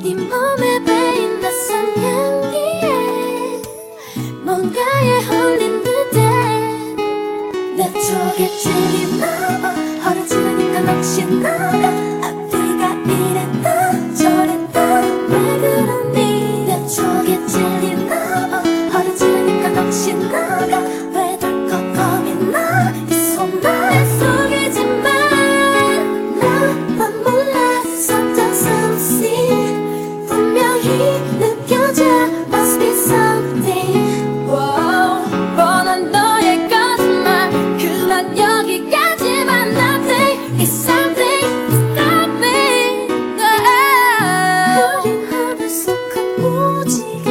네 몸에 배인 낯선 향기에 뭔가에 홀린 듯해 내 쪽에 찔린 너 허러지르니까 넋이 나가 앞뒤가 이랬다 저랬다 왜 그러니 내 쪽에 찔린 너 허러지르니까 넋이 나가 왜 덜컥 겁이 나 이 손만 속이지만 나만 몰랐었던 something 분명히 느껴져 must be something wow. 뻔한 너의 거짓말 그만 여기까지만 nothing is something stop me 우린 하늘 속 큰 무지개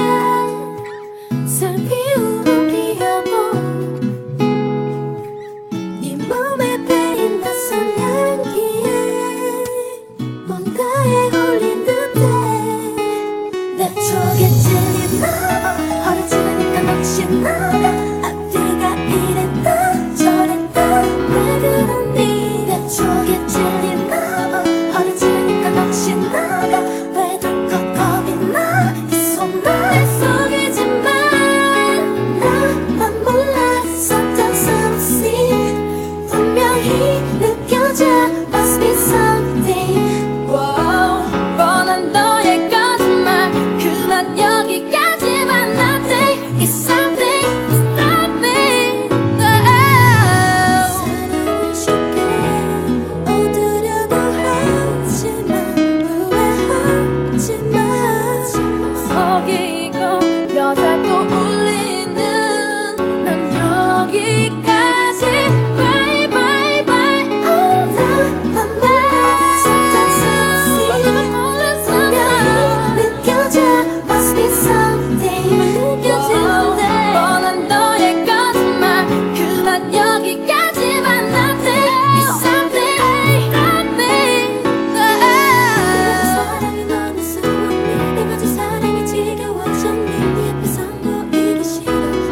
슬피우로 피어본 네 몸에 배인 낯선 향기에 뭔가에 홀린 듯해 내 쪽에 찔린 너 허러지르니까 넋이 나가 앞뒤가 이랬다 저랬다 왜 그러니 내 쪽에 찔린 너 허러지르니까 넋이 나가 왜 덜컥 겁이 나이 손만 속이지만 나만 몰랐었던 something 분명히 느껴져 must be something wow. 뻔한 너의 거짓말 그만 여기까지만 nothing is something stop me 사랑은 쉽게 얻으려고 하지만 후회하지만 속이고 여자도 울리는 난 여기까지 bye bye bye 나만 몰랐었던 something 분명히 느껴져 must be something 느껴지는데 뻔한 너의 거짓말 그만 여기까지만 nothing is something stop me 사랑이 너는 수없니 내가 저 사랑이 지겨워졌니 네 앞에서 보이기 싫어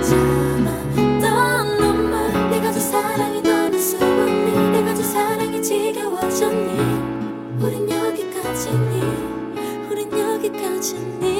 참았던 눈물 내가 저 사랑이 너는 수없니 내가 저 사랑이 지겨워졌니 우린 여기까지니 우린 여기까지니